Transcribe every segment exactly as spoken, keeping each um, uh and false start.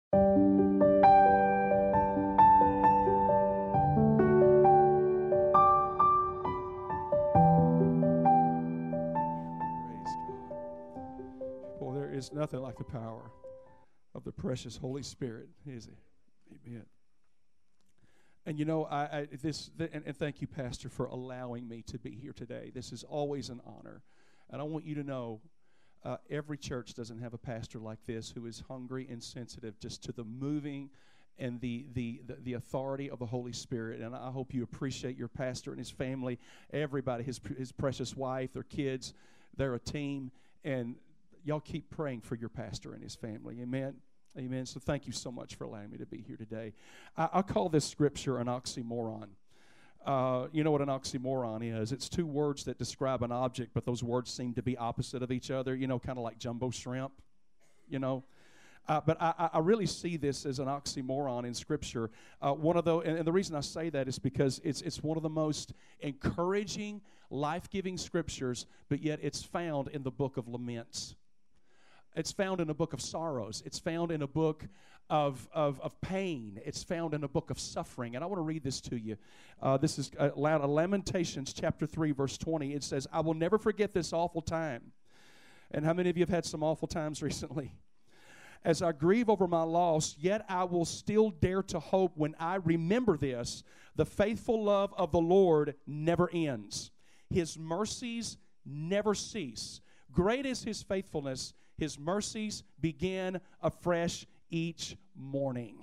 Well, there is nothing like the power of the precious Holy Spirit, is it? Amen. And you know, I, I this th- and, and thank you, Pastor, for allowing me to be here today. This is always an honor, and I want you to know, uh, every church doesn't have a pastor like this who is hungry and sensitive just to the moving and the the the, the authority of the Holy Spirit. And I hope you appreciate your pastor and his family, everybody, his his precious wife, their kids. They're a team, and y'all keep praying for your pastor and his family. Amen. Amen. So thank you so much for allowing me to be here today. I, I call this scripture an oxymoron. Uh, you know what an oxymoron is? It's two words that describe an object, but those words seem to be opposite of each other, you know, kind of like jumbo shrimp, you know. Uh, but I, I really see this as an oxymoron in Scripture. Uh, one of the, and, and the reason I say that is because it's it's one of the most encouraging, life-giving Scriptures, but yet it's found in the book of Laments. It's found in a book of sorrows. It's found in a book of, of, of pain. It's found in a book of suffering. And I want to read this to you. Uh, this is uh, Lamentations chapter three, verse twenty. It says, I will never forget this awful time. And how many of you have had some awful times recently? As I grieve over my loss, yet I will still dare to hope when I remember this. The faithful love of the Lord never ends. His mercies never cease. Great is His faithfulness. His mercies begin afresh each morning.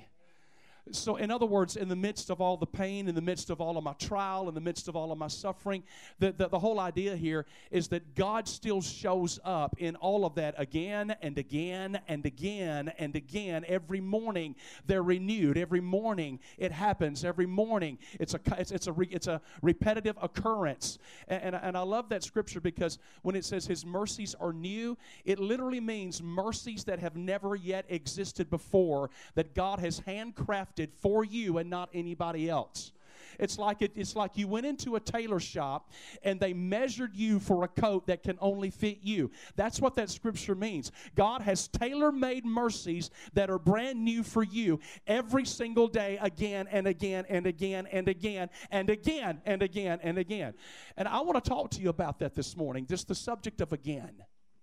So in other words, in the midst of all the pain, in the midst of all of my trial, in the midst of all of my suffering, the, the, the whole idea here is that God still shows up in all of that again and again and again and again. Every morning they're renewed. Every morning it happens. Every morning it's a it's, it's a re, it's a repetitive occurrence. And, and, and I love that scripture because when it says His mercies are new, it literally means mercies that have never yet existed before, that God has handcrafted for you and not anybody else. It's like it, it's like you went into a tailor shop and they measured you for a coat that can only fit you. That's what that scripture means. God has tailor-made mercies that are brand new for you every single day, again and again and again and again and again and again and again. And I want to talk to you about that this morning, just the subject of again.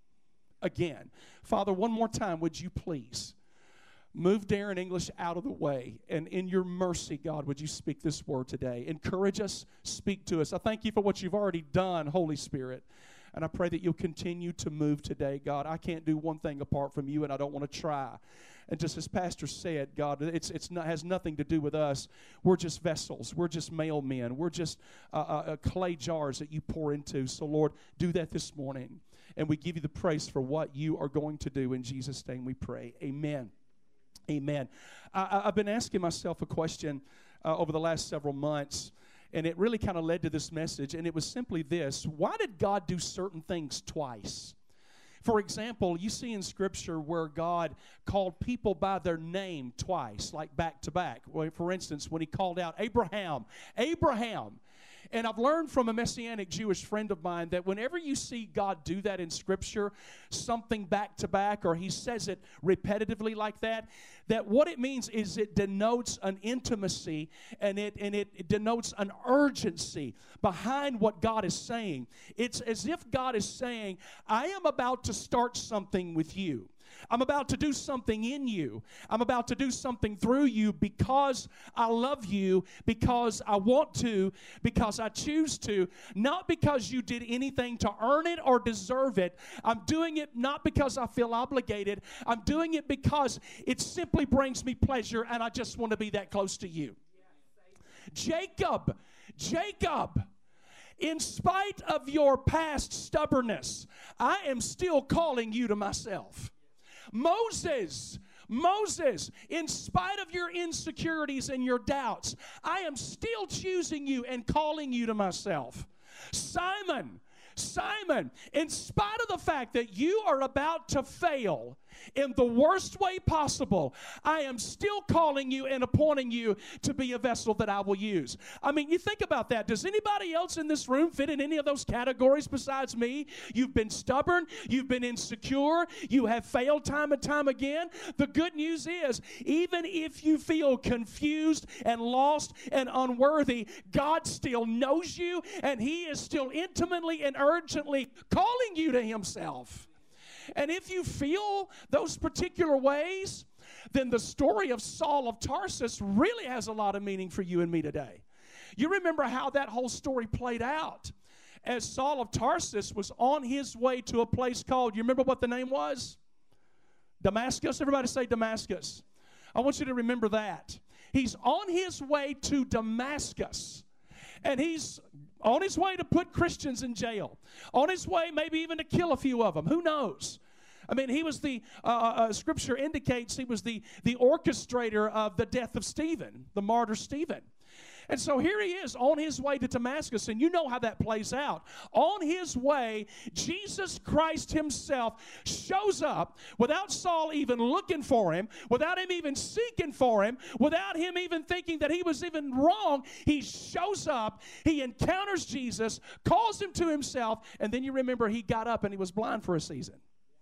Again. Father, one more time, would you please move Darren English out of the way, and in your mercy, God, would you speak this word today? Encourage us, speak to us. I thank you for what you've already done, Holy Spirit, and I pray that you'll continue to move today, God. I can't do one thing apart from you, and I don't want to try. And just as Pastor said, God, it's it's not, has nothing to do with us. We're just vessels. We're just mailmen. We're just uh, uh, clay jars that you pour into. So, Lord, do that this morning, and we give you the praise for what you are going to do. In Jesus' name we pray. Amen. Amen. I, I've been asking myself a question uh, over the last several months, and it really kind of led to this message, and it was simply this: why did God do certain things twice? For example, you see in Scripture where God called people by their name twice, like back to back. For instance, when He called out Abraham, Abraham. And I've learned from a Messianic Jewish friend of mine that whenever you see God do that in Scripture, something back to back, or He says it repetitively like that, that what it means is it denotes an intimacy, and it and it, it denotes an urgency behind what God is saying. It's as if God is saying, I am about to start something with you. I'm about to do something in you. I'm about to do something through you because I love you, because I want to, because I choose to, not because you did anything to earn it or deserve it. I'm doing it not because I feel obligated. I'm doing it because it simply brings me pleasure, and I just want to be that close to you. Jacob, Jacob, in spite of your past stubbornness, I am still calling you to myself. Moses, Moses, in spite of your insecurities and your doubts, I am still choosing you and calling you to myself. Simon, Simon, in spite of the fact that you are about to fail in the worst way possible, I am still calling you and appointing you to be a vessel that I will use. I mean, you think about that. Does anybody else in this room fit in any of those categories besides me? You've been stubborn. You've been insecure. You have failed time and time again. The good news is, even if you feel confused and lost and unworthy, God still knows you, and He is still intimately and urgently calling you to Himself. And if you feel those particular ways, then the story of Saul of Tarsus really has a lot of meaning for you and me today. You remember how that whole story played out. As Saul of Tarsus was on his way to a place called, you remember what the name was? Damascus. Everybody say Damascus. I want you to remember that. He's on his way to Damascus. And he's on his way to put Christians in jail. On his way maybe even to kill a few of them. Who knows? I mean, he was the, uh, uh, Scripture indicates he was the, the orchestrator of the death of Stephen, the martyr Stephen. And so here he is on his way to Damascus, and you know how that plays out. On his way, Jesus Christ Himself shows up without Saul even looking for him, without him even seeking for him, without him even thinking that he was even wrong. He shows up, he encounters Jesus, calls him to himself, and then you remember he got up and he was blind for a season.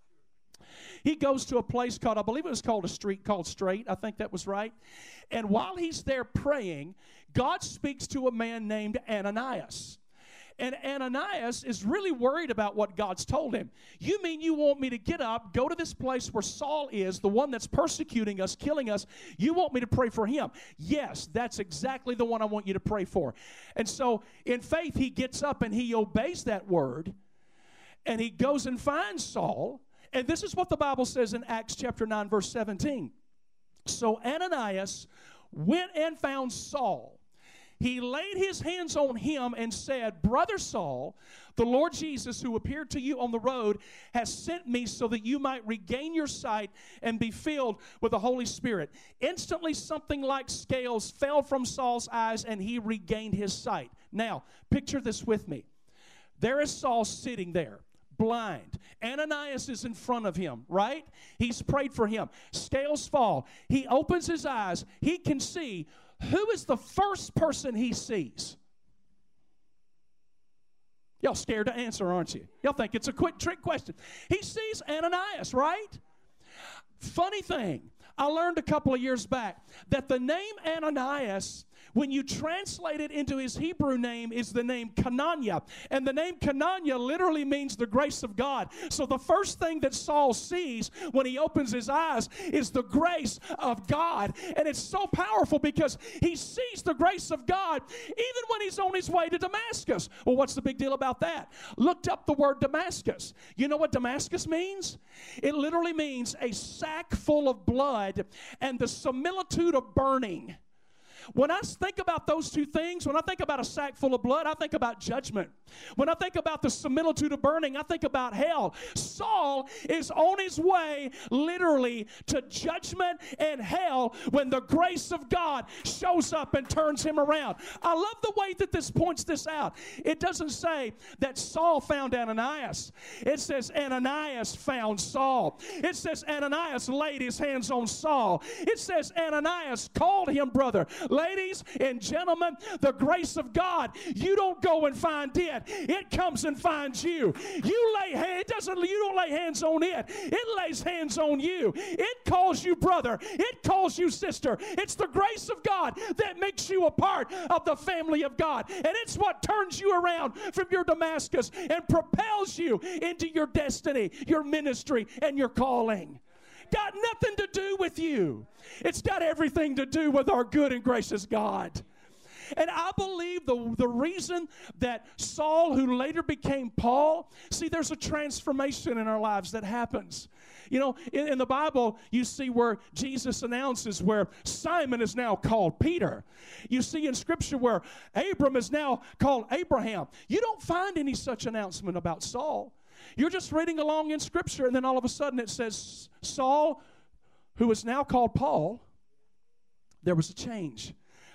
He goes to a place called, I believe it was called a street called Straight. I think that was right. And while he's there praying, God speaks to a man named Ananias. And Ananias is really worried about what God's told him. You mean you want me to get up, go to this place where Saul is, the one that's persecuting us, killing us? You want me to pray for him? Yes, that's exactly the one I want you to pray for. And so in faith, he gets up and he obeys that word. And he goes and finds Saul. And this is what the Bible says in Acts chapter nine, verse seventeen. So Ananias went and found Saul. He laid his hands on him and said, Brother Saul, the Lord Jesus, who appeared to you on the road, has sent me so that you might regain your sight and be filled with the Holy Spirit. Instantly something like scales fell from Saul's eyes, and he regained his sight. Now, picture this with me. There is Saul sitting there, blind. Ananias is in front of him, right? He's prayed for him. Scales fall. He opens his eyes. He can see. Who is the first person he sees? Y'all scared to answer, aren't you? Y'all think it's a quick trick question. He sees Ananias, right? Funny thing, I learned a couple of years back that the name Ananias, when you translate it into his Hebrew name, is the name Kananya. And the name Kananya literally means the grace of God. So the first thing that Saul sees when he opens his eyes is the grace of God. And it's so powerful because he sees the grace of God even when he's on his way to Damascus. Well, what's the big deal about that? Looked up the word Damascus. You know what Damascus means? It literally means a sack full of blood and the similitude of burning. When I think about those two things, when I think about a sack full of blood, I think about judgment. When I think about the similitude of burning, I think about hell. Saul is on his way literally to judgment and hell when the grace of God shows up and turns him around. I love the way that this points this out. It doesn't say that Saul found Ananias. It says Ananias found Saul. It says Ananias laid his hands on Saul. It says Ananias called him brother. Ladies and gentlemen, the grace of God, you don't go and find it. It comes and finds you. You lay hand, it doesn't, you don't lay hands on it. It lays hands on you. It calls you brother. It calls you sister. It's the grace of God that makes you a part of the family of God. And it's what turns you around from your Damascus and propels you into your destiny, your ministry, and your calling. Got nothing to do with you. It's got everything to do with our good and gracious God. And I believe the, the reason that Saul, who later became Paul, see, there's a transformation in our lives that happens. You know, in, in the Bible, you see where Jesus announces where Simon is now called Peter. You see in Scripture where Abram is now called Abraham. You don't find any such announcement about Saul. You're just reading along in Scripture, and then all of a sudden it says, Saul, who is now called Paul, there was a change.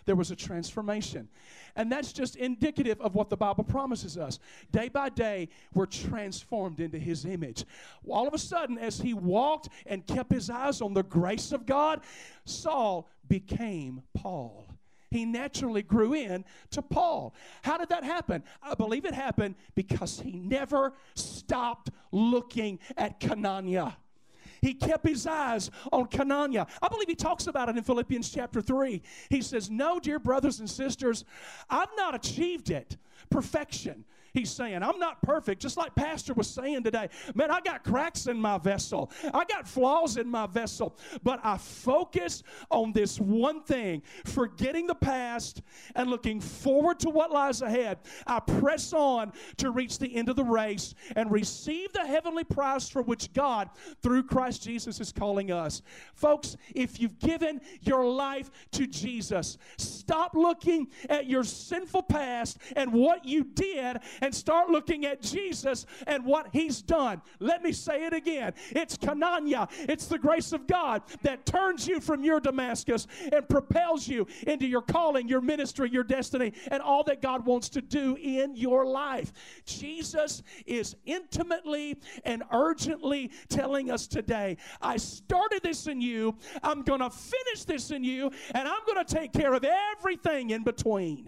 there was a transformation. And that's just indicative of what the Bible promises us. Day by day, we're transformed into His image. All of a sudden, as he walked and kept his eyes on the grace of God, Saul became Paul. He naturally grew in to Paul. How did that happen? I believe it happened because he never stopped looking at Canania. He kept his eyes on Canania. I believe he talks about it in Philippians chapter three. He says, no, dear brothers and sisters, I've not achieved it, perfection. He's saying, I'm not perfect, just like Pastor was saying today. Man, I got cracks in my vessel. I got flaws in my vessel. But I focus on this one thing, forgetting the past and looking forward to what lies ahead. I press on to reach the end of the race and receive the heavenly prize for which God, through Christ Jesus, is calling us. Folks, if you've given your life to Jesus, stop looking at your sinful past and what you did and start looking at Jesus and what He's done. Let me say it again. It's Canania. It's the grace of God that turns you from your Damascus and propels you into your calling, your ministry, your destiny, and all that God wants to do in your life. Jesus is intimately and urgently telling us today, I started this in you, I'm going to finish this in you, and I'm going to take care of everything in between.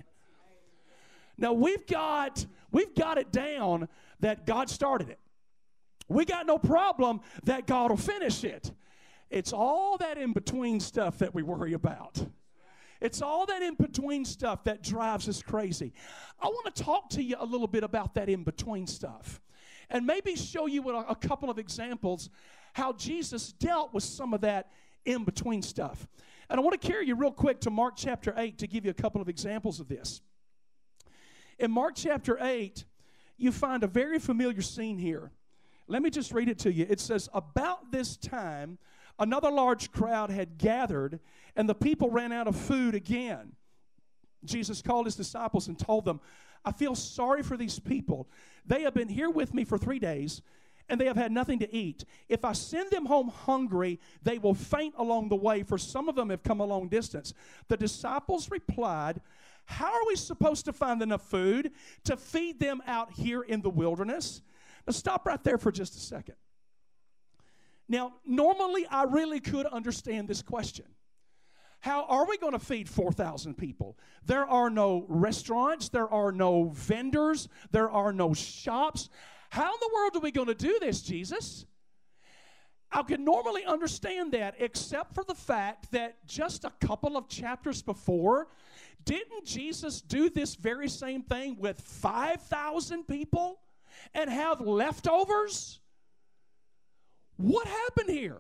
Now, we've got, we've got it down that God started it. We got no problem that God will finish it. It's all that in-between stuff that we worry about. It's all that in-between stuff that drives us crazy. I want to talk to you a little bit about that in-between stuff and maybe show you a, a couple of examples how Jesus dealt with some of that in-between stuff. And I want to carry you real quick to Mark chapter eight to give you a couple of examples of this. In Mark chapter eight, you find a very familiar scene here. Let me just read it to you. It says, about this time, another large crowd had gathered, and the people ran out of food again. Jesus called His disciples and told them, I feel sorry for these people. They have been here with me for three days, and they have had nothing to eat. If I send them home hungry, they will faint along the way, for some of them have come a long distance. The disciples replied, how are we supposed to find enough food to feed them out here in the wilderness? Now stop right there for just a second. Now, normally I really could understand this question. How are we going to feed four thousand people? There are no restaurants. There are no vendors. There are no shops. How in the world are we going to do this, Jesus? I could normally understand that, except for the fact that just a couple of chapters before, didn't Jesus do this very same thing with five thousand people and have leftovers? What happened here?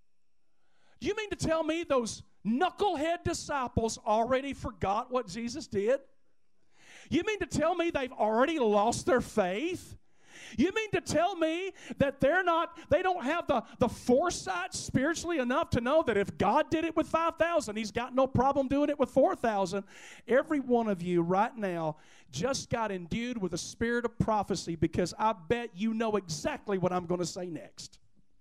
You mean to tell me those knucklehead disciples already forgot what Jesus did? You mean to tell me they've already lost their faith? You mean to tell me that they're not, they don't have the, the foresight spiritually enough to know that if God did it with five thousand, He's got no problem doing it with four thousand? Every one of you right now just got endued with a spirit of prophecy, because I bet you know exactly what I'm going to say next.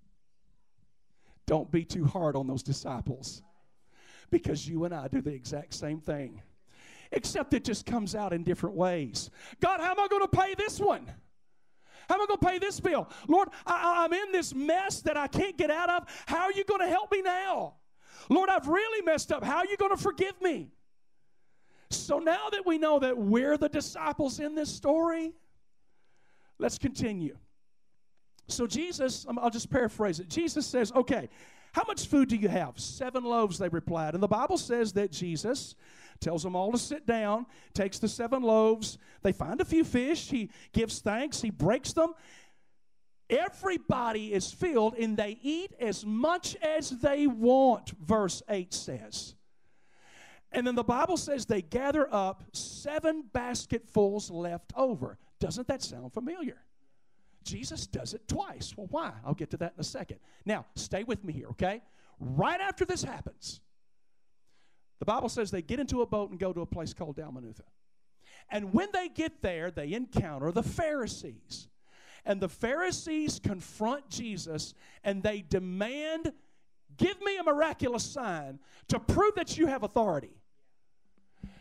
Don't be too hard on those disciples, because you and I do the exact same thing, except it just comes out in different ways. God, how am I going to pay this one? How am I going to pay this bill? Lord, I, I'm in this mess that I can't get out of. How are you going to help me now? Lord, I've really messed up. How are you going to forgive me? So now that we know that we're the disciples in this story, let's continue. So Jesus, I'll just paraphrase it. Jesus says, okay, how much food do you have? Seven loaves, they replied. And the Bible says that Jesus tells them all to sit down, takes the seven loaves. They find a few fish. He gives thanks. He breaks them. Everybody is filled, and they eat as much as they want, verse eight says. And then the Bible says they gather up seven basketfuls left over. Doesn't that sound familiar? Jesus does it twice. Well, why? I'll get to that in a second. Now, stay with me here, okay? Right after this happens, the Bible says they get into a boat and go to a place called Dalmanutha. And when they get there, they encounter the Pharisees. And the Pharisees confront Jesus, and they demand, give me a miraculous sign to prove that you have authority.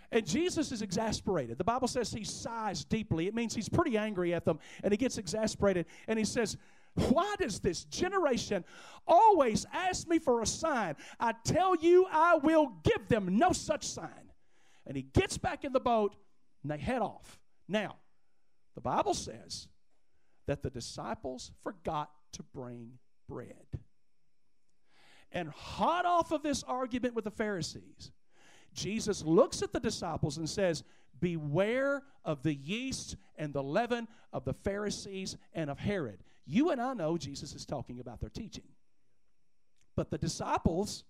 And Jesus is exasperated. The Bible says he sighs deeply. It means he's pretty angry at them, and he gets exasperated. And he says, why does this generation always ask me for a sign? I tell you, I will give them no such sign. And he gets back in the boat, and they head off. Now, the Bible says that the disciples forgot to bring bread. And hot off of this argument with the Pharisees, Jesus looks at the disciples and says, beware of the yeast and the leaven of the Pharisees and of Herod. You and I know Jesus is talking about their teaching. But the disciples,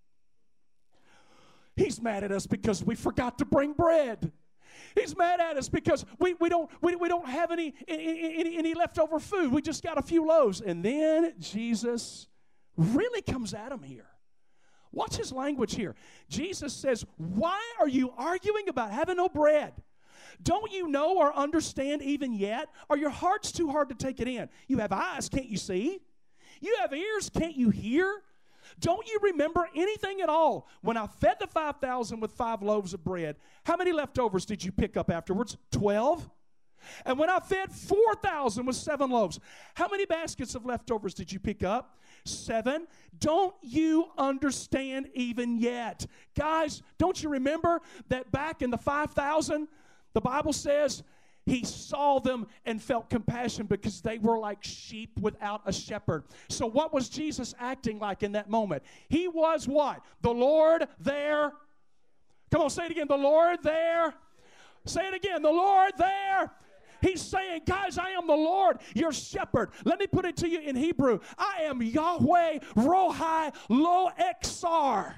he's mad at us because we forgot to bring bread. He's mad at us because we, we don't we, we don't have any, any, any leftover food. We just got a few loaves. And then Jesus really comes at him here. Watch his language here. Jesus says, why are you arguing about having no bread? Don't you know or understand even yet? Are your hearts too hard to take it in? You have eyes, can't you see? You have ears, can't you hear? Don't you remember anything at all? When I fed the five thousand with five loaves of bread, how many leftovers did you pick up afterwards? Twelve? And when I fed four thousand with seven loaves, how many baskets of leftovers did you pick up? Seven. Don't you understand even yet? Guys, don't you remember that back in the five thousand, the Bible says he saw them and felt compassion because they were like sheep without a shepherd. So what was Jesus acting like in that moment? He was what? The Lord there. Come on, say it again. The Lord there. Say it again. The Lord there. He's saying, guys, I am the Lord, your shepherd. Let me put it to you in Hebrew. I am Yahweh Rohi Lo Exar.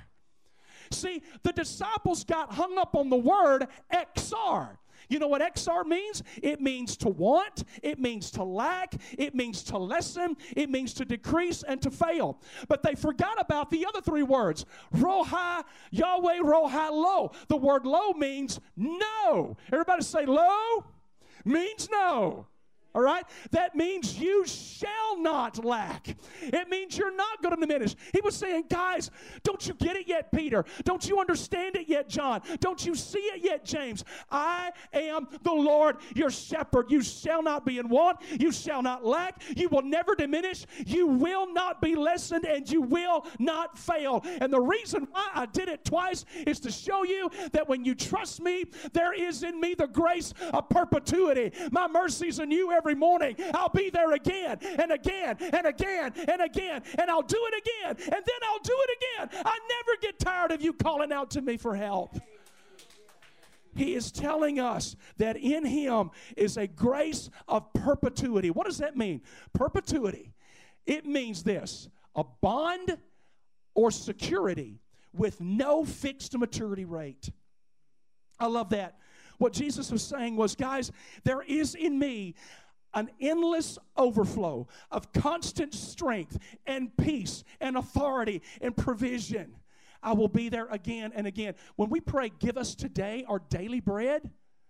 See, the disciples got hung up on the word Exar. You know what Exar means? It means to want, it means to lack, it means to lessen, it means to decrease and to fail. But they forgot about the other three words. Rohi, Yahweh Rohi Lo. The word lo means no. Everybody say lo means no. All right? That means you shall not lack. It means you're not going to diminish. He was saying, guys, don't you get it yet, Peter? Don't you understand it yet, John? Don't you see it yet, James? I am the Lord, your shepherd. You shall not be in want. You shall not lack. You will never diminish. You will not be lessened, and you will not fail. And the reason why I did it twice is to show you that when you trust me, there is in me the grace of perpetuity. My mercies are new every morning. I'll be there again and again and again and again, and I'll do it again, and then I'll do it again. I never get tired of you calling out to me for help. He is telling us that in him is a grace of perpetuity. What does that mean? Perpetuity. It means this: a bond or security with no fixed maturity rate. I love that. What Jesus was saying was, guys, there is in me an endless overflow of constant strength and peace and authority and provision. I will be there again and again. When we pray, give us today our daily bread,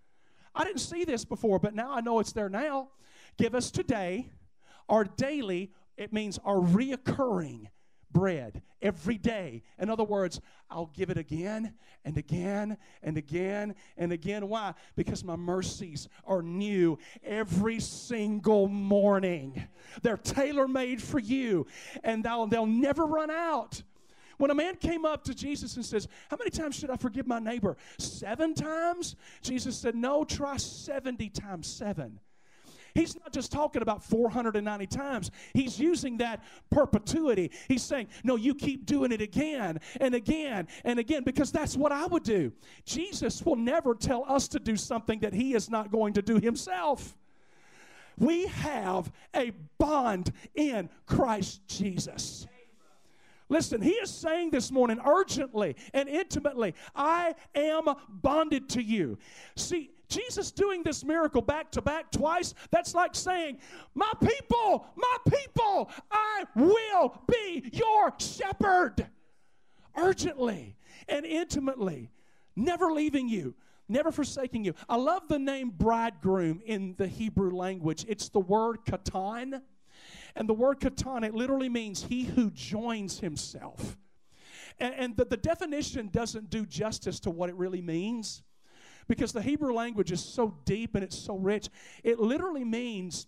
I didn't see this before, but now I know it's there now. Give us today our daily, it means our reoccurring bread every day. In other words, I'll give it again and again and again and again. Why? Because my mercies are new every single morning. They're tailor-made for you, and they'll, they'll never run out. When a man came up to Jesus and says, how many times should I forgive my neighbor? Seven times? Jesus said, no, try seventy times seven. He's not just talking about four hundred ninety times. He's using that perpetuity. He's saying, no, you keep doing it again and again and again, because that's what I would do. Jesus will never tell us to do something that he is not going to do himself. We have a bond in Christ Jesus. Listen, he is saying this morning urgently and intimately, I am bonded to you. See, Jesus doing this miracle back to back twice, that's like saying, my people, my people, I will be your shepherd. Urgently and intimately, never leaving you, never forsaking you. I love the name bridegroom in the Hebrew language. It's the word katan. And the word katan, it literally means he who joins himself. And, and the, the definition doesn't do justice to what it really means. because the Hebrew language is so deep and it's so rich. It literally means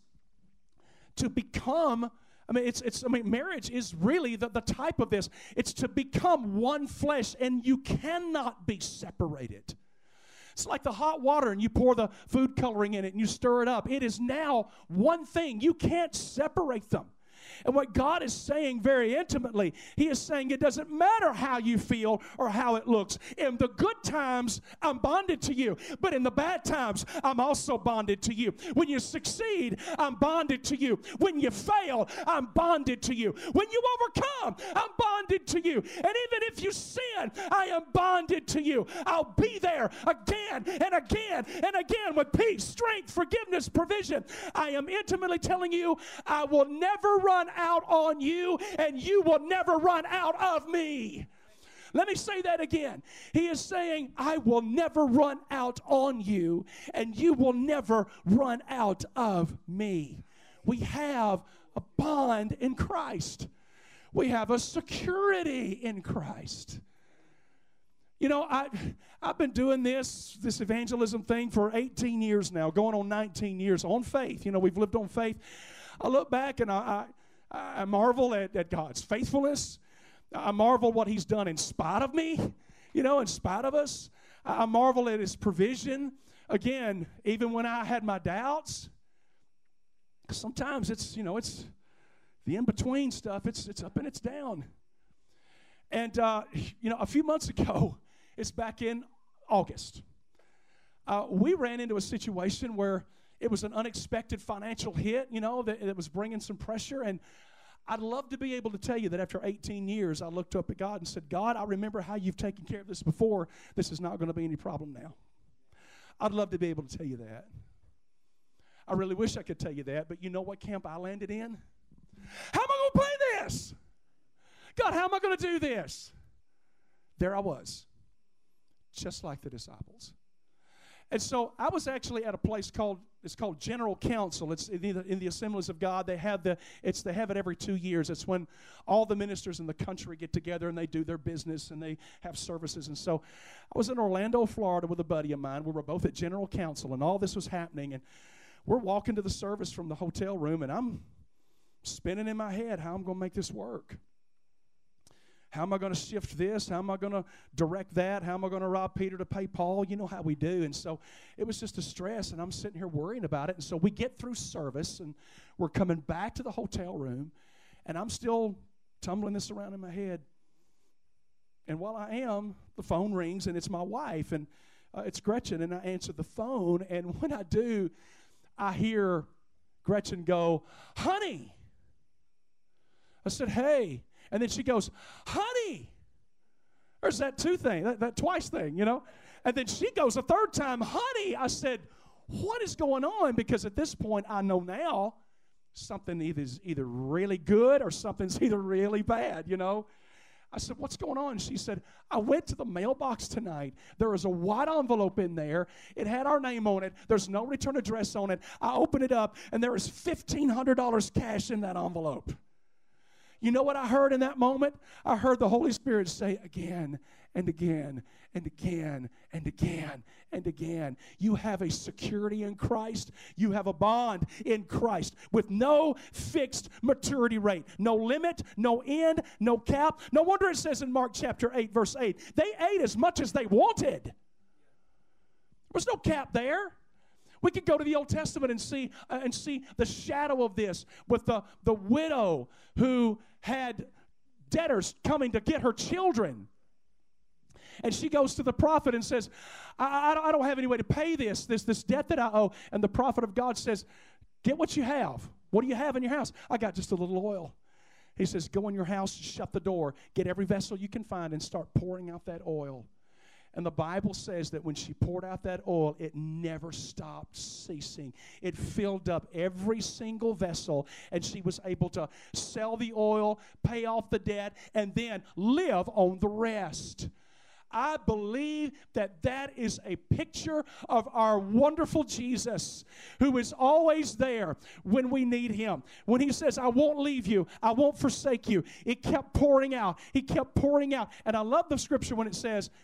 to become, I mean, it's, it's, I mean, marriage is really the, the type of this. It's to become one flesh, and you cannot be separated. It's like the hot water, and you pour the food coloring in it, and you stir it up. It is now one thing. You can't separate them. And what God is saying very intimately, He is saying it doesn't matter how you feel or how it looks. In the good times, I'm bonded to you. But in the bad times, I'm also bonded to you. When you succeed, I'm bonded to you. When you fail, I'm bonded to you. When you overcome, I'm bonded to you. And even if you sin, I am bonded to you. I'll be there again and again and again with peace, strength, forgiveness, provision. I am intimately telling you, I will never run out on you, and you will never run out of me. Let me say that again. He is saying, I will never run out on you, and you will never run out of me. We have a bond in Christ. We have a security in Christ. You know, I, I've been doing this, this evangelism thing for eighteen years now, going on nineteen years on faith. You know, we've lived on faith. I look back and I, I I marvel at, at God's faithfulness. I marvel what He's done in spite of me, you know, in spite of us. I marvel at His provision. Again, even when I had my doubts, sometimes it's, you know, it's the in-between stuff. It's, it's up and it's down. And, uh, you know, a few months ago, it's back in August, uh, we ran into a situation where it was an unexpected financial hit, you know, that, that was bringing some pressure. And I'd love to be able to tell you that after eighteen years, I looked up at God and said, God, I remember how you've taken care of this before. This is not going to be any problem now. I'd love to be able to tell you that. I really wish I could tell you that, but you know what camp I landed in? How am I going to pay this? God, how am I going to do this? There I was, just like the disciples. And so I was actually at a place called, it's called General Council. It's in the, in the Assemblies of God. They have the, it's they have it every two years. It's when all the ministers in the country get together and they do their business and they have services. And so I was in Orlando, Florida with a buddy of mine. We were both at General Council, and all this was happening. And we're walking to the service from the hotel room, and I'm spinning in my head how I'm going to make this work. How am I going to shift this? How am I going to direct that? How am I going to rob Peter to pay Paul? You know how we do. And so it was just a stress, and I'm sitting here worrying about it. And so we get through service, and we're coming back to the hotel room, and I'm still tumbling this around in my head. And while I am, the phone rings, and it's my wife, and uh, it's Gretchen, and I answer the phone. And when I do, I hear Gretchen go, honey. I said, hey. And then she goes, honey. There's that two thing, that, that twice thing, you know. And then she goes a third time, honey. I said, what is going on? Because at this point, I know now something either is either really good or something's either really bad, you know. I said, what's going on? She said, I went to the mailbox tonight. There was a white envelope in there. It had our name on it. There's no return address on it. I opened it up, and there was fifteen hundred dollars cash in that envelope. You know what I heard in that moment? I heard the Holy Spirit say again and again and again and again and again. You have a security in Christ. You have a bond in Christ with no fixed maturity rate, no limit, no end, no cap. No wonder it says in Mark chapter eight, verse eight, they ate as much as they wanted. There was no cap there. We could go to the Old Testament and see uh, and see the shadow of this with the, the widow who had debtors coming to get her children. And she goes to the prophet and says, I, I, I don't have any way to pay this, this, this debt that I owe. And the prophet of God says, get what you have. What do you have in your house? I got just a little oil. He says, go in your house, shut the door, get every vessel you can find, and start pouring out that oil. And the Bible says that when she poured out that oil, it never stopped ceasing. It filled up every single vessel, and she was able to sell the oil, pay off the debt, and then live on the rest. I believe that that is a picture of our wonderful Jesus, who is always there when we need Him. When He says, I won't leave you, I won't forsake you, it kept pouring out. He kept pouring out. And I love the scripture when it says,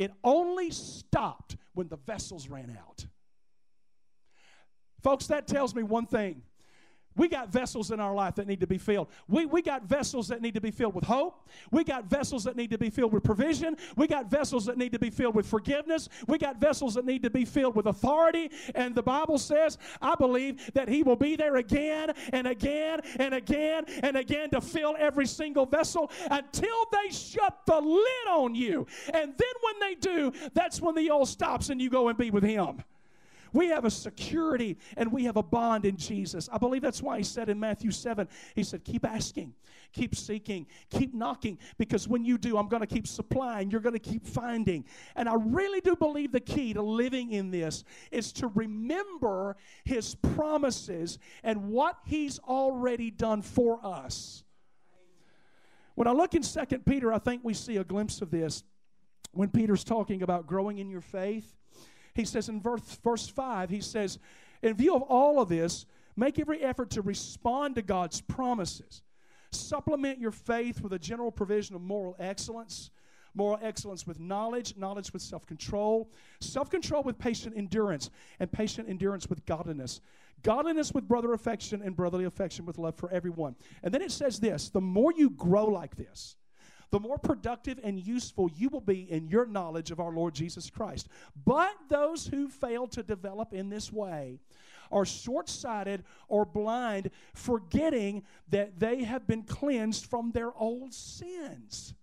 It only stopped when the vessels ran out. Folks, that tells me one thing. We got vessels in our life that need to be filled. We, we got vessels that need to be filled with hope. We got vessels that need to be filled with provision. We got vessels that need to be filled with forgiveness. We got vessels that need to be filled with authority. And the Bible says, I believe that He will be there again and again and again and again to fill every single vessel until they shut the lid on you. And then when they do, that's when the oil stops and you go and be with Him. We have a security and we have a bond in Jesus. I believe that's why He said in Matthew seven, He said, keep asking, keep seeking, keep knocking, because when you do, I'm going to keep supplying. You're going to keep finding. And I really do believe the key to living in this is to remember His promises and what He's already done for us. When I look in Second Peter, I think we see a glimpse of this when Peter's talking about growing in your faith. He says in verse, verse five, he says, in view of all of this, make every effort to respond to God's promises. Supplement your faith with a general provision of moral excellence, moral excellence with knowledge, knowledge with self-control, self-control with patient endurance, and patient endurance with godliness. Godliness with brother affection, and brotherly affection with love for everyone. And then it says this, the more you grow like this, the more productive and useful you will be in your knowledge of our Lord Jesus Christ. But those who fail to develop in this way are short-sighted or blind, forgetting that they have been cleansed from their old sins.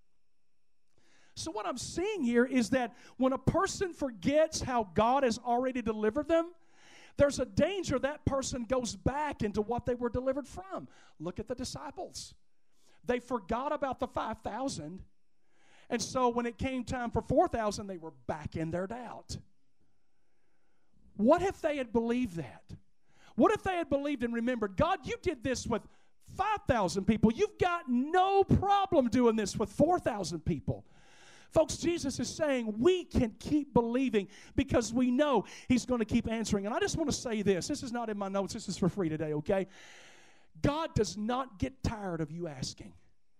So what I'm seeing here is that when a person forgets how God has already delivered them, there's a danger that person goes back into what they were delivered from. Look at the disciples. They forgot about the five thousand, and so when it came time for four thousand, they were back in their doubt. What if they had believed that? What if they had believed and remembered, God, you did this with five thousand people. You've got no problem doing this with four thousand people. Folks, Jesus is saying we can keep believing because we know He's going to keep answering. And I just want to say this. This is not in my notes. This is for free today, okay? God does not get tired of you asking.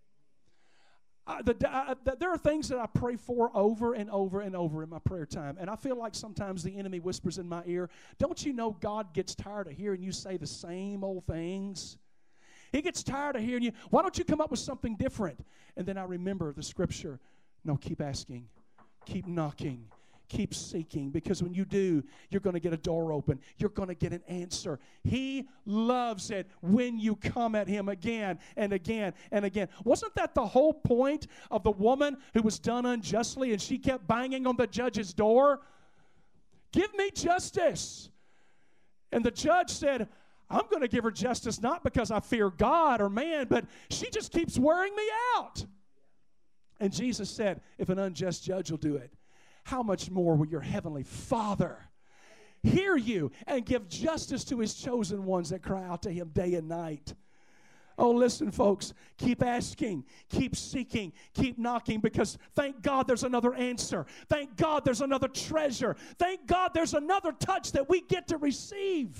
Uh, the, uh, the, there are things that I pray for over and over and over in my prayer time, and I feel like sometimes the enemy whispers in my ear, don't you know God gets tired of hearing you say the same old things? He gets tired of hearing you. Why don't you come up with something different? And then I remember the scripture. No, keep asking. Keep knocking. Keep seeking, because when you do, you're going to get a door open. You're going to get an answer. He loves it when you come at Him again and again and again. Wasn't that the whole point of the woman who was done unjustly and she kept banging on the judge's door? Give me justice. And the judge said, I'm going to give her justice not because I fear God or man, but she just keeps wearing me out. And Jesus said, if an unjust judge will do it, how much more will your heavenly Father hear you and give justice to His chosen ones that cry out to Him day and night? Oh, listen, folks, keep asking, keep seeking, keep knocking, because thank God there's another answer. Thank God there's another treasure. Thank God there's another touch that we get to receive.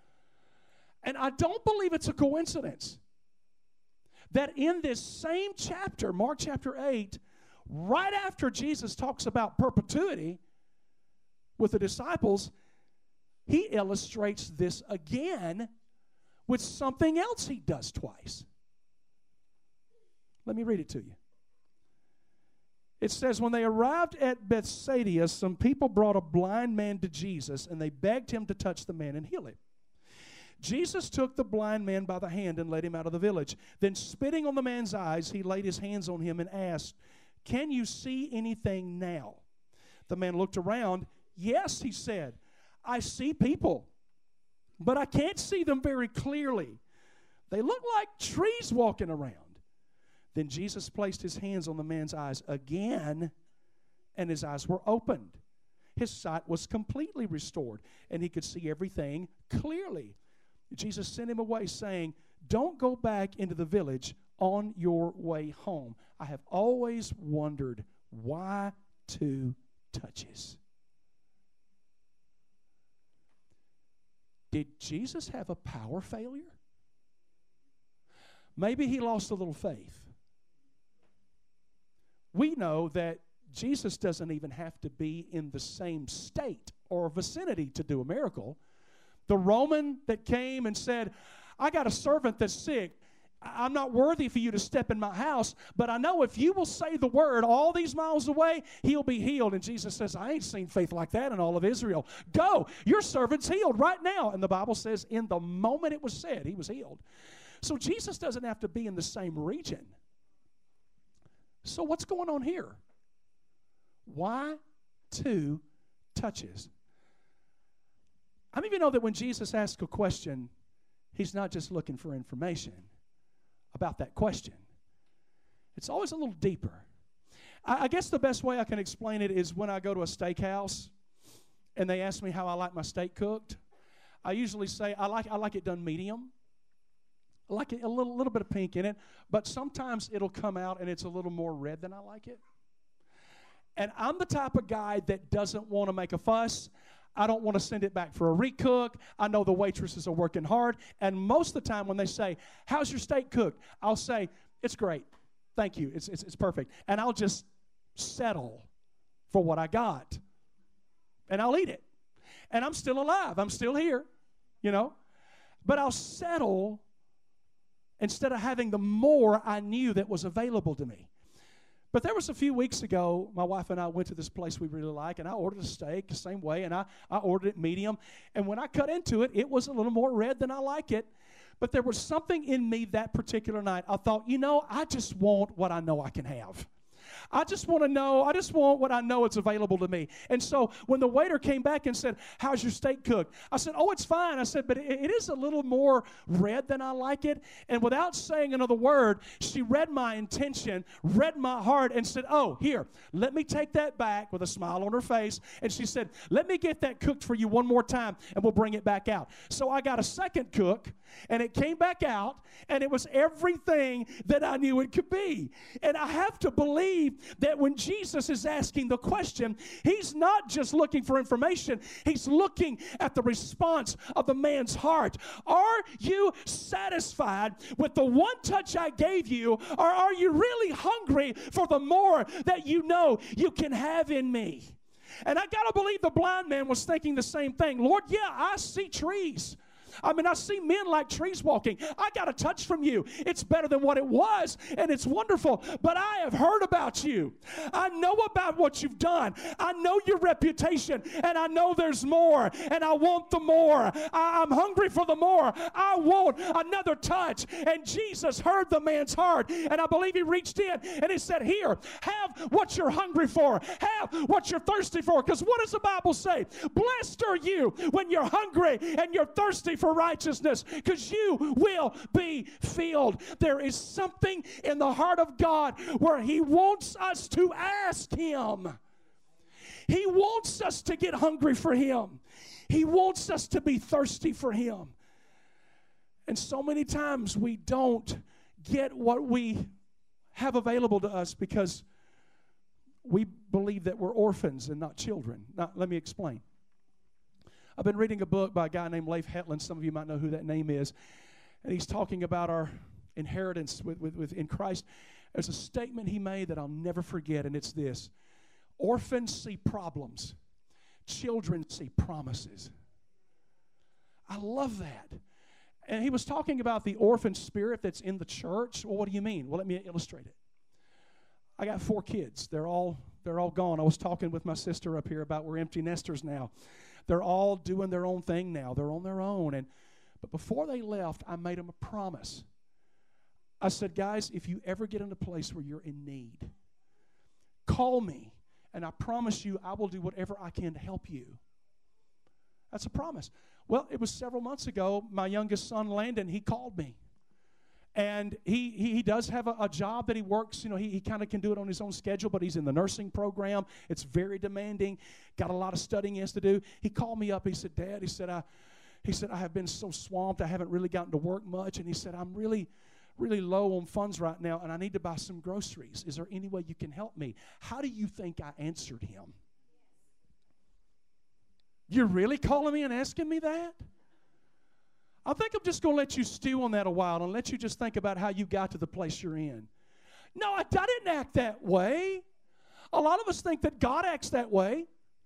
And I don't believe it's a coincidence that in this same chapter, Mark chapter eight, right after Jesus talks about perpetuity with the disciples, He illustrates this again with something else He does twice. Let me read it to you. It says, when they arrived at Bethsaida, some people brought a blind man to Jesus, and they begged Him to touch the man and heal him. Jesus took the blind man by the hand and led him out of the village. Then, spitting on the man's eyes, He laid His hands on him and asked, can you see anything now? The man looked around. Yes, he said, I see people, but I can't see them very clearly. They look like trees walking around. Then Jesus placed His hands on the man's eyes again, and his eyes were opened. His sight was completely restored, and he could see everything clearly. Jesus sent him away, saying, don't go back into the village on your way home. I have always wondered why two touches. Did Jesus have a power failure? Maybe He lost a little faith. We know that Jesus doesn't even have to be in the same state or vicinity to do a miracle. The Roman that came and said, I got a servant that's sick. I'm not worthy for you to step in my house, but I know if you will say the word all these miles away, he'll be healed. And Jesus says, I ain't seen faith like that in all of Israel. Go, your servant's healed right now. And the Bible says in the moment it was said, he was healed. So Jesus doesn't have to be in the same region. So what's going on here? Why two touches? How many of you know that when Jesus asks a question, he's not just looking for information about that question? It's always a little deeper. I, I guess the best way I can explain it is when I go to a steakhouse and they ask me how I like my steak cooked, I usually say I like I like it done medium. I like it a little little bit of pink in it, but sometimes it'll come out and it's a little more red than I like it. And I'm the type of guy that doesn't want to make a fuss. I don't want to send it back for a recook. I know the waitresses are working hard. And most of the time when they say, how's your steak cooked? I'll say, it's great. Thank you. It's, it's, it's perfect. And I'll just settle for what I got. And I'll eat it. And I'm still alive. I'm still here, you know. But I'll settle instead of having the more I knew that was available to me. But there was a few weeks ago, my wife and I went to this place we really like, and I ordered a steak the same way, and I, I ordered it medium. And when I cut into it, it was a little more red than I like it. But there was something in me that particular night. I thought, you know, I just want what I know I can have. I just want to know, I just want what I know it's available to me. And so when the waiter came back and said, how's your steak cooked? I said, oh, it's fine. I said, but it, it is a little more red than I like it. And without saying another word, she read my intention, read my heart, and said, oh, here, let me take that back with a smile on her face. And she said, let me get that cooked for you one more time, and we'll bring it back out. So I got a second cook, and it came back out, and it was everything that I knew it could be. And I have to believe that when Jesus is asking the question, he's not just looking for information, he's looking at the response of the man's heart. Are you satisfied with the one touch I gave you, or are you really hungry for the more that you know you can have in me? And I got to believe the blind man was thinking the same thing. Lord, yeah, I see trees. I mean, I see men like trees walking. I got a touch from you. It's better than what it was, and it's wonderful. But I have heard about you. I know about what you've done. I know your reputation, and I know there's more, and I want the more. I, I'm hungry for the more. I want another touch. And Jesus heard the man's heart, and I believe he reached in, and he said, here, have what you're hungry for. Have what you're thirsty for. Because what does the Bible say? Blessed are you when you're hungry and you're thirsty for righteousness, because you will be filled. There is something in the heart of God where he wants us to ask him. He wants us to get hungry for him. He wants us to be thirsty for him. And so many times we don't get what we have available to us because we believe that we're orphans and not children. Now, let me explain. I've been reading a book by a guy named Leif Hetland. Some of you might know who that name is. And he's talking about our inheritance with, with, with in Christ. There's a statement he made that I'll never forget, and it's this. Orphans see problems. Children see promises. I love that. And he was talking about the orphan spirit that's in the church. Well, what do you mean? Well, let me illustrate it. I got four kids. They're all, they're all gone. I was talking with my sister up here about we're empty nesters now. They're all doing their own thing now. They're on their own. And but before they left, I made them a promise. I said, guys, if you ever get in a place where you're in need, call me, and I promise you I will do whatever I can to help you. That's a promise. Well, it was several months ago, my youngest son, Landon, he called me. And he, he, he does have a, a job that he works. You know, he, he kind of can do it on his own schedule, but he's in the nursing program. It's very demanding. Got a lot of studying he has to do. He called me up. He said, Dad, he said, I, he said, I have been so swamped. I haven't really gotten to work much. And he said, I'm really, really low on funds right now, and I need to buy some groceries. Is there any way you can help me? How do you think I answered him? You're really calling me and asking me that? I think I'm just going to let you stew on that a while and let you just think about how you got to the place you're in. No, I, I didn't act that way. A lot of us think that God acts that way.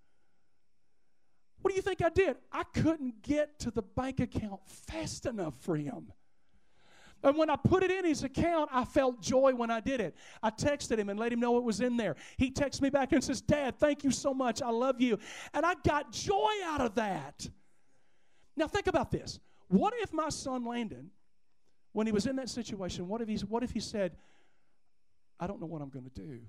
What do you think I did? I couldn't get to the bank account fast enough for him. And when I put it in his account, I felt joy when I did it. I texted him and let him know it was in there. He texts me back and says, Dad, thank you so much. I love you. And I got joy out of that. Now think about this. What if my son Landon, when he was in that situation, what if he's, what if he said, I don't know what I'm going to do.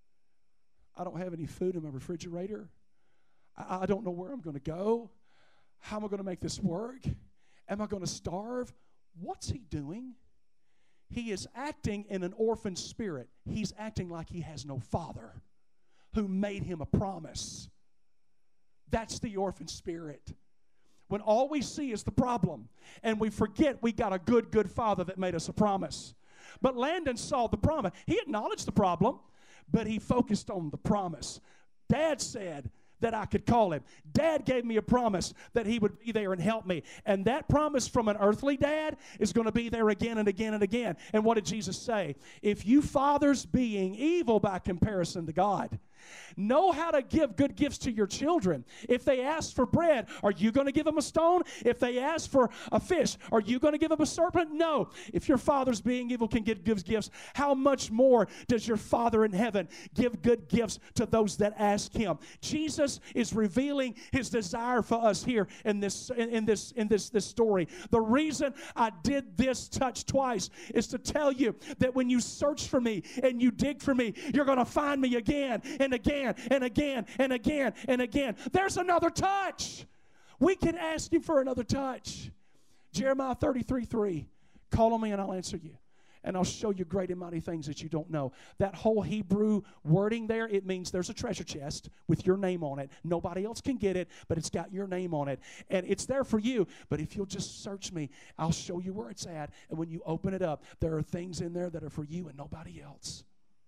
I don't have any food in my refrigerator. I, I don't know where I'm going to go. How am I going to make this work? Am I going to starve? What's he doing? He is acting in an orphan spirit. He's acting like he has no father who made him a promise. That's the orphan spirit. When all we see is the problem, and we forget we got a good, good father that made us a promise. But Landon saw the promise. He acknowledged the problem, but he focused on the promise. Dad said that I could call him. Dad gave me a promise that he would be there and help me. And that promise from an earthly dad is going to be there again and again and again. And what did Jesus say? If you fathers, being evil by comparison to God, know how to give good gifts to your children. If they ask for bread, are you going to give them a stone? If they ask for a fish, are you going to give them a serpent? No. If your father's being evil can give gives gifts, how much more does your Father in heaven give good gifts to those that ask him? Jesus is revealing his desire for us here in this in, in this in this this story. The reason I did this touch twice is to tell you that when you search for me and you dig for me, you're going to find me again and again and again and again and again. There's another touch. We can ask him for another touch. Jeremiah thirty-three three. Call on me and I'll answer you, and I'll show you great and mighty things that you don't know. That whole Hebrew wording there, it means there's a treasure chest with your name on it. Nobody else can get it, but it's got your name on it. And it's there for you, but if you'll just search me, I'll show you where it's at. And when you open it up, there are things in there that are for you and nobody else.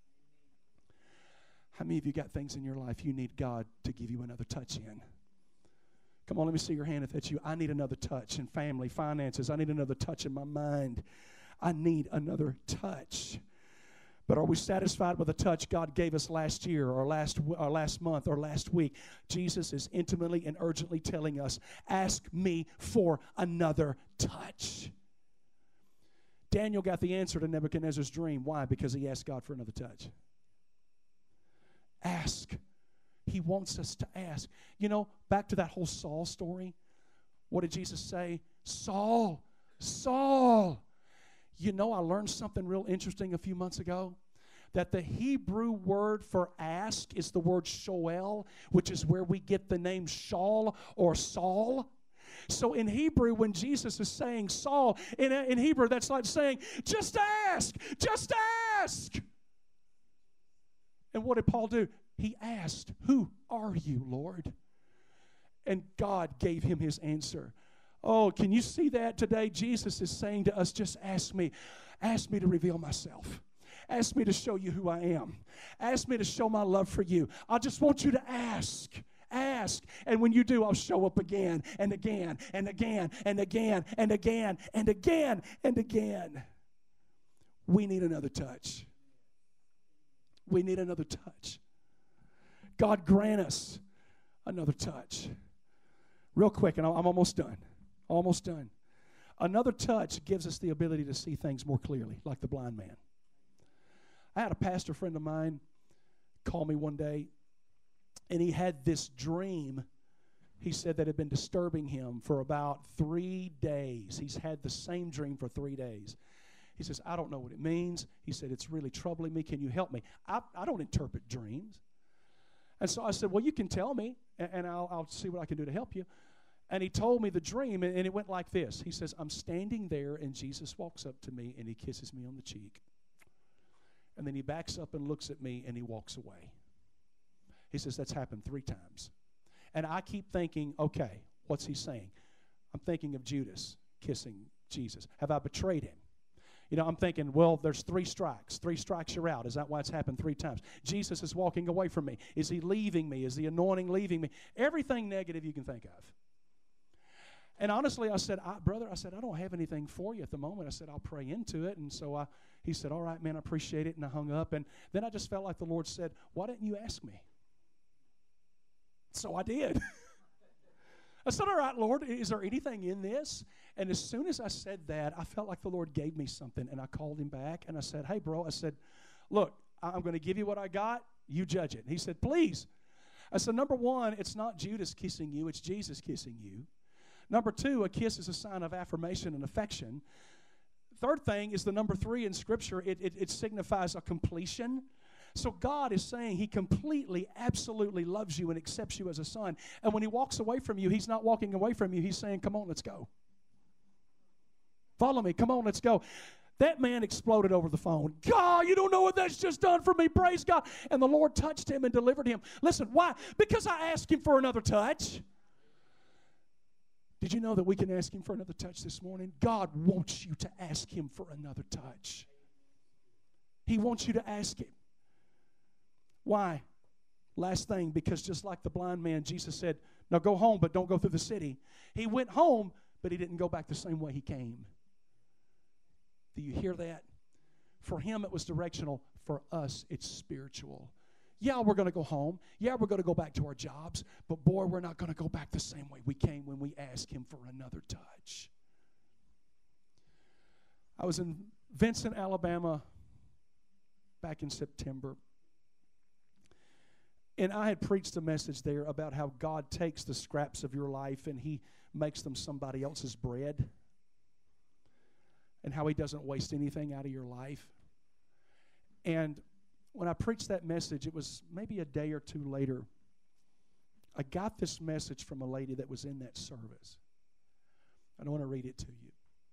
How many of you got things in your life you need God to give you another touch in? Come on, let me see your hand if that's you. I need another touch in family, finances. I need another touch in my mind. I need another touch. But are we satisfied with the touch God gave us last year or last, or last month or last week? Jesus is intimately and urgently telling us, ask me for another touch. Daniel got the answer to Nebuchadnezzar's dream. Why? Because he asked God for another touch. Ask. He wants us to ask. You know, back to that whole Saul story. What did Jesus say? Saul, Saul. You know, I learned something real interesting a few months ago. That the Hebrew word for ask is the word shoel, which is where we get the name Shaul or Saul. So in Hebrew, when Jesus is saying Saul, in, in Hebrew, that's like saying, just ask, just ask. And what did Paul do? He asked, who are you, Lord? And God gave him his answer. Oh, can you see that today? Jesus is saying to us, just ask me. Ask me to reveal myself. Ask me to show you who I am. Ask me to show my love for you. I just want you to ask. Ask. And when you do, I'll show up again and again and again and again and again and again and again. We need another touch. We need another touch. God grant us another touch. Real quick, and I'm almost done. Almost done. Another touch gives us the ability to see things more clearly, like the blind man. I had a pastor friend of mine call me one day, and he had this dream, he said, that had been disturbing him for about three days. He's had the same dream for three days. He says, I don't know what it means. He said, it's really troubling me. Can you help me? I, I don't interpret dreams. And so I said, well, you can tell me, and, and I'll, I'll see what I can do to help you. And he told me the dream, and, and it went like this. He says, I'm standing there, and Jesus walks up to me, and he kisses me on the cheek. And then he backs up and looks at me, and he walks away. He says, that's happened three times. And I keep thinking, okay, what's he saying? I'm thinking of Judas kissing Jesus. Have I betrayed him? You know, I'm thinking, well, there's three strikes. Three strikes, you're out. Is that why it's happened three times? Jesus is walking away from me. Is he leaving me? Is the anointing leaving me? Everything negative you can think of. And honestly, I said, I, brother, I said, I don't have anything for you at the moment. I said, I'll pray into it. And so I, he said, all right, man, I appreciate it. And I hung up. And then I just felt like the Lord said, why didn't you ask me? So I did. I said, all right, Lord, is there anything in this? And as soon as I said that, I felt like the Lord gave me something. And I called him back and I said, hey, bro, I said, look, I'm going to give you what I got. You judge it. And he said, please. I said, number one, it's not Judas kissing you. It's Jesus kissing you. Number two, a kiss is a sign of affirmation and affection. Third thing is the number three in Scripture. It, it, it signifies a completion. So God is saying he completely, absolutely loves you and accepts you as a son. And when he walks away from you, he's not walking away from you. He's saying, come on, let's go. Follow me. Come on, let's go. That man exploded over the phone. God, you don't know what that's just done for me. Praise God. And the Lord touched him and delivered him. Listen, why? Because I asked him for another touch. Did you know that we can ask him for another touch this morning? God wants you to ask him for another touch. He wants you to ask him. Why? Last thing, because just like the blind man, Jesus said, now go home, but don't go through the city. He went home, but he didn't go back the same way he came. Do you hear that? For him, it was directional. For us, it's spiritual. Yeah, we're going to go home. Yeah, we're going to go back to our jobs. But boy, we're not going to go back the same way we came when we asked him for another touch. I was in Vincent, Alabama back in September. And I had preached a message there about how God takes the scraps of your life and he makes them somebody else's bread. And how he doesn't waste anything out of your life. And when I preached that message, it was maybe a day or two later, I got this message from a lady that was in that service. I want to read it to you.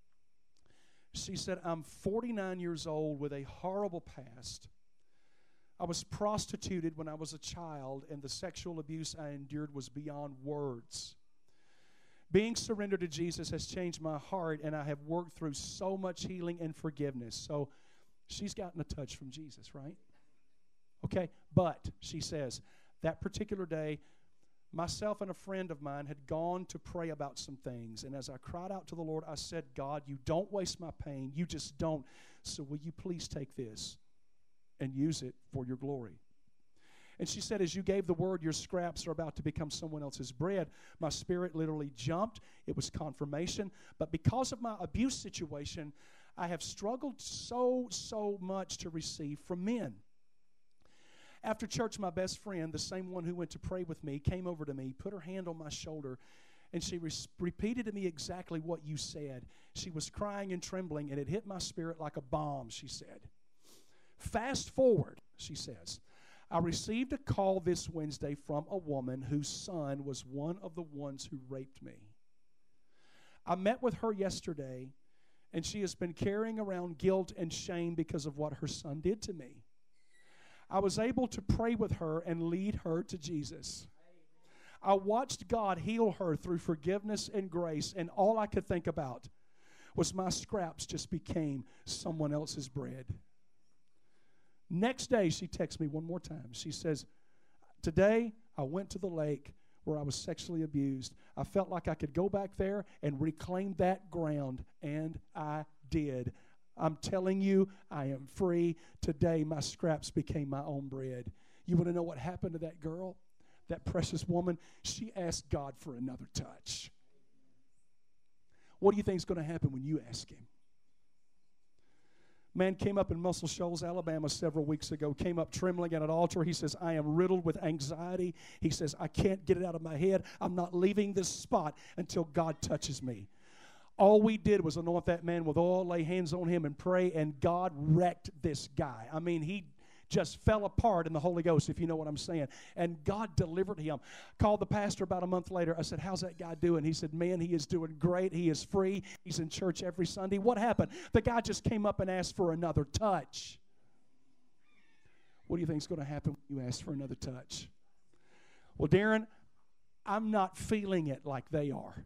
She said, I'm forty-nine years old with a horrible past. I was prostituted when I was a child, and the sexual abuse I endured was beyond words. Being surrendered to Jesus has changed my heart, and I have worked through so much healing and forgiveness. So she's gotten a touch from Jesus, right? Okay, but she says, that particular day, myself and a friend of mine had gone to pray about some things. And as I cried out to the Lord, I said, God, you don't waste my pain. You just don't. So will you please take this and use it for your glory? And she said, as you gave the word, your scraps are about to become someone else's bread. My spirit literally jumped. It was confirmation. But because of my abuse situation, I have struggled so, so much to receive from men. After church, my best friend, the same one who went to pray with me, came over to me, put her hand on my shoulder, and she re- repeated to me exactly what you said. She was crying and trembling, and it hit my spirit like a bomb, she said. Fast forward, she says, I received a call this Wednesday from a woman whose son was one of the ones who raped me. I met with her yesterday, and she has been carrying around guilt and shame because of what her son did to me. I was able to pray with her and lead her to Jesus. I watched God heal her through forgiveness and grace, and all I could think about was my scraps just became someone else's bread. Next day, she texts me one more time. She says, today I went to the lake where I was sexually abused. I felt like I could go back there and reclaim that ground, and I did. I'm telling you, I am free. Today, my scraps became my own bread. You want to know what happened to that girl, that precious woman? She asked God for another touch. What do you think is going to happen when you ask him? Man came up in Muscle Shoals, Alabama several weeks ago, came up trembling at an altar. He says, I am riddled with anxiety. He says, I can't get it out of my head. I'm not leaving this spot until God touches me. All we did was anoint that man with oil, lay hands on him, and pray, and God wrecked this guy. I mean, he just fell apart in the Holy Ghost, if you know what I'm saying. And God delivered him. Called the pastor about a month later. I said, how's that guy doing? He said, man, he is doing great. He is free. He's in church every Sunday. What happened? The guy just came up and asked for another touch. What do you think is going to happen when you ask for another touch? Well, Darren, I'm not feeling it like they are.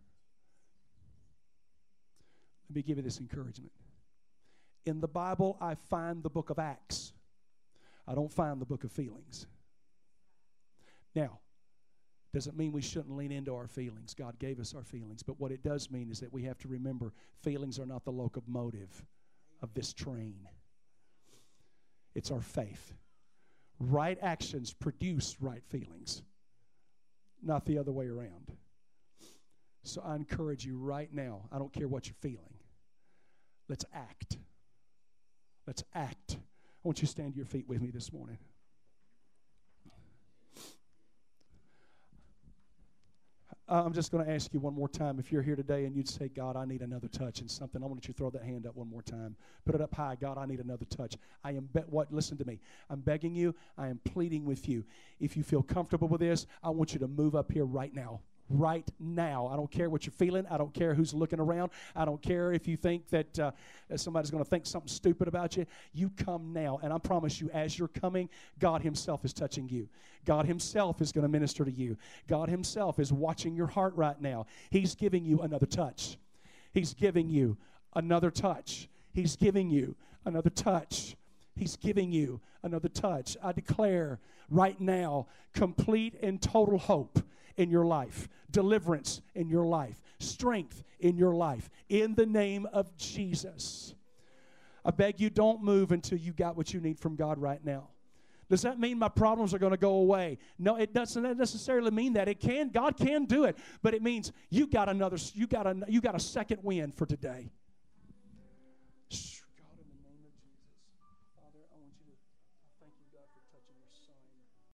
Let me give you this encouragement. In the Bible, I find the book of Acts. I don't find the book of feelings. Now, Doesn't mean we shouldn't lean into our feelings. God gave us our feelings. But what it does mean is that we have to remember feelings are not the locomotive of this train. It's our faith. Right actions produce right feelings, not the other way around. So I encourage you right now, I don't care what you're feeling. Let's act. Let's act. I want you to stand to your feet with me this morning. I'm just going to ask you one more time. If you're here today and you'd say, God, I need another touch in something, I want you to throw that hand up one more time. Put it up high. God, I need another touch. I am, be- what? Listen to me. I'm begging you. I am pleading with you. If you feel comfortable with this, I want you to move up here right now. Right now. I don't care what you're feeling. I don't care who's looking around. I don't care if you think that uh, somebody's going to think something stupid about you. You come now. And I promise you, as you're coming, God himself is touching you. God himself is going to minister to you. God himself is watching your heart right now. He's giving you another touch. He's giving you another touch. He's giving you another touch. He's giving you another touch. I declare right now complete and total hope in your life, deliverance in your life, strength in your life, in the name of Jesus. I beg you, don't move until you got what you need from God right now. Does that mean my problems are going to go away? No, it doesn't necessarily mean that. It can, God can do it, but it means you got another, you got a, you got a second win for today.